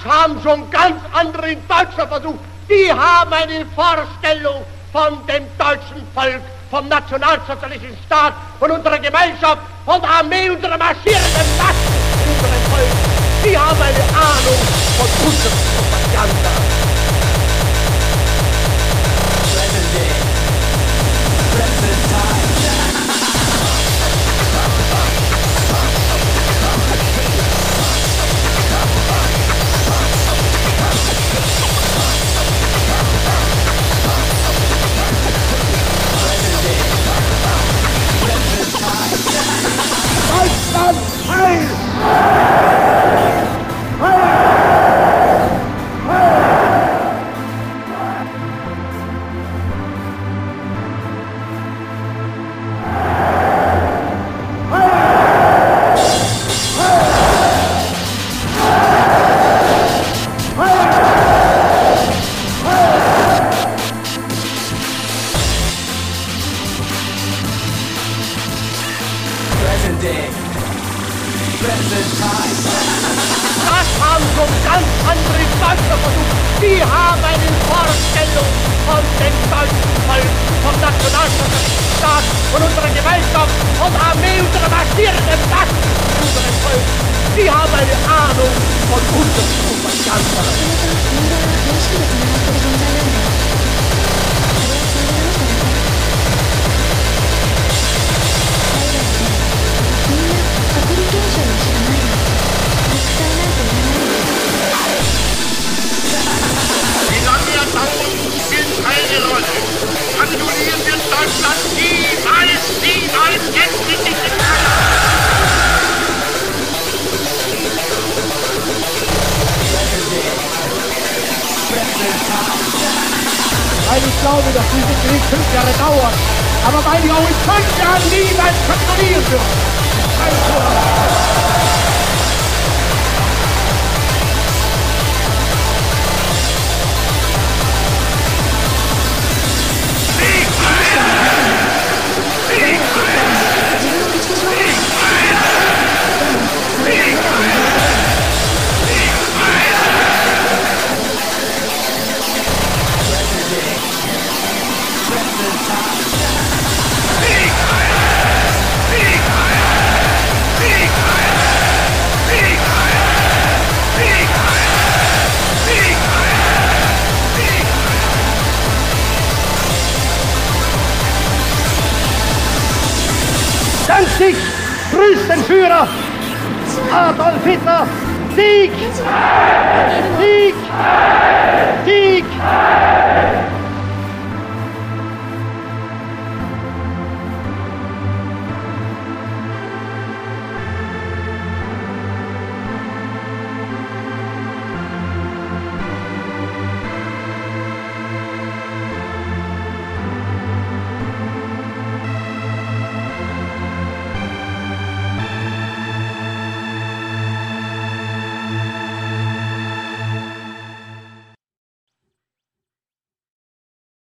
haben schon ganz andere in Deutschland versucht. Die haben eine Vorstellung von dem deutschen Volk, vom nationalsozialistischen Staat, von unserer Gemeinschaft, von der Armee, unserer marschierenden Massen in unserem Volk. Die haben eine Ahnung von unserer Propaganda. Deutschland heil! Das haben schon ganz andere in Deutschland versucht. Die haben eine Vorstellung von dem deutschen Volk, vom nationalsozialistischen Staat, von unserer Gemeinschaft, von der Armee, unserer marschierenden Massen in unserem Volk. Die haben eine Ahnung von unserer Propaganda. Die lange Erbauung spielt keine Rolle. Annullieren wir Deutschland niemals endlich nicht in Weil ich glaube, dass dieser Krieg 5 Jahre dauert, aber weil wir auch in 5 Jahren niemals kontrollieren dürfen. Dank sich, grüßt den Führer, Adolf Hitler, Sieg!